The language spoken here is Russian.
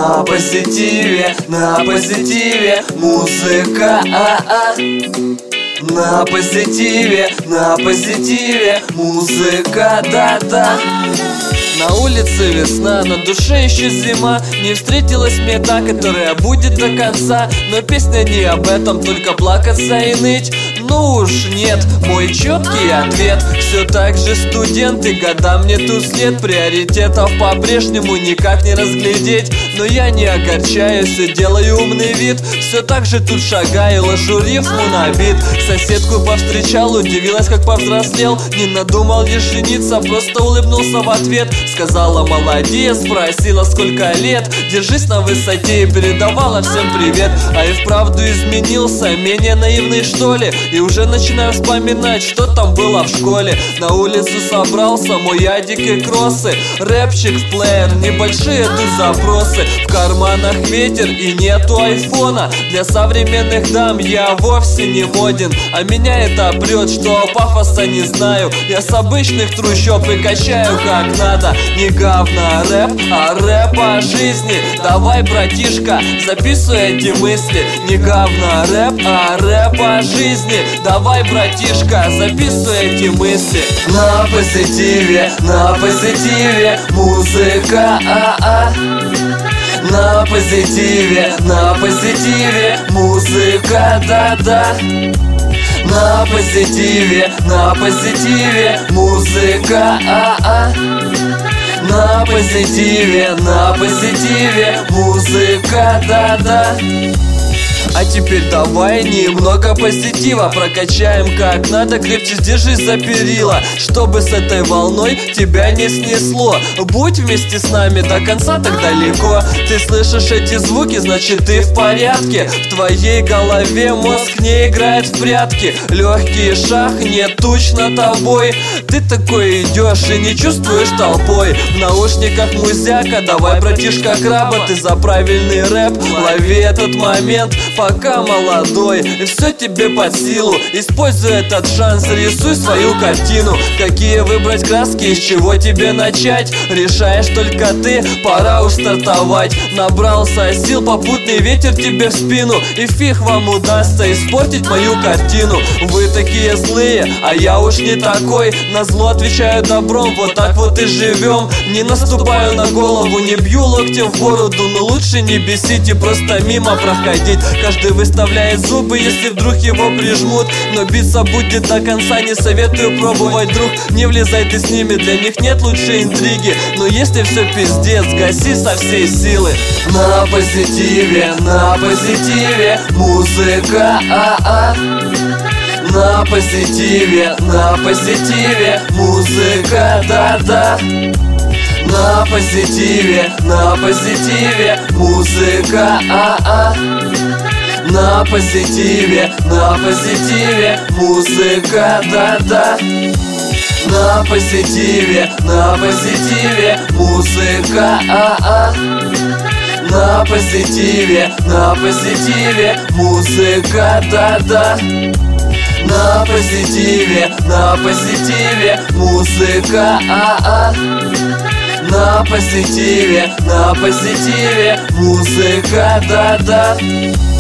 на позитиве, музыка, на позитиве, музыка, да-да. На улице весна, на душе еще зима. Не встретилась мне та, которая будет до конца. Но песня не об этом, только плакаться и ныть. Ну уж нет, мой четкий ответ: все так же студент, и годам нету след. Приоритетов по-прежнему никак не разглядеть. Но я не огорчаюсь и делаю умный вид. Все так же тут шагаю, ложу рифму на бит. Соседку повстречал, удивилась, как повзрослел. Не надумал лишь жениться, просто улыбнулся в ответ. Сказала молодец, спросила сколько лет. Держись на высоте и передавала всем привет. А и вправду изменился, менее наивный что ли. И уже начинаю вспоминать, что там было в школе. На улицу собрался мой адик и кроссы. Рэпчик в плеер, небольшие тут запросы. В карманах ветер и нету айфона. Для современных дам я вовсе не моден. А меня это прет, что пафоса не знаю. Я с обычных трущоб и качаю как надо. Не говно рэп, а рэп о жизни. Давай, братишка, записывай эти мысли. Не говно рэп, а рэп о жизни. Давай, братишка, записывай эти мысли. На позитиве, музыка, на позитиве, музыка, да-да. На позитиве, музыка, на позитиве, музыка, да-да. А теперь давай немного позитива прокачаем как надо, крепче держись за перила, чтобы с этой волной тебя не снесло. Будь вместе с нами до конца, так далеко. Ты слышишь эти звуки, значит ты в порядке. В твоей голове мозг не играет в прятки. Легкий шаг, не туч над тобой. Ты такой идешь и не чувствуешь толпой. В наушниках музяка, давай, братишка краба. Ты за правильный рэп, лови этот момент, пока молодой, и все тебе под силу. Используй этот шанс, рисуй свою картину. Какие выбрать краски, из чего тебе начать, решаешь только ты, пора уж стартовать. Набрался сил, попутный ветер тебе в спину, и фиг вам удастся испортить мою картину. Вы такие злые, а я уж не такой. На зло отвечаю добром, вот так вот и живем. Не наступаю на голову, не бью локтем в бороду, но лучше не бесить и просто мимо проходить. Каждый выставляет зубы, если вдруг его прижмут, но биться будет до конца, не советую пробовать, друг. Не влезай ты с ними, для них нет лучшей интриги. Но если все пиздец, гаси со всей силы. На позитиве, музыка, на позитиве, музыка, да-да. На позитиве, музыка, на позитиве, музыка, да-да. На позитиве, музыка, на позитиве, музыка, да-да. На позитиве, музыка, на позитиве, музыка, да-да.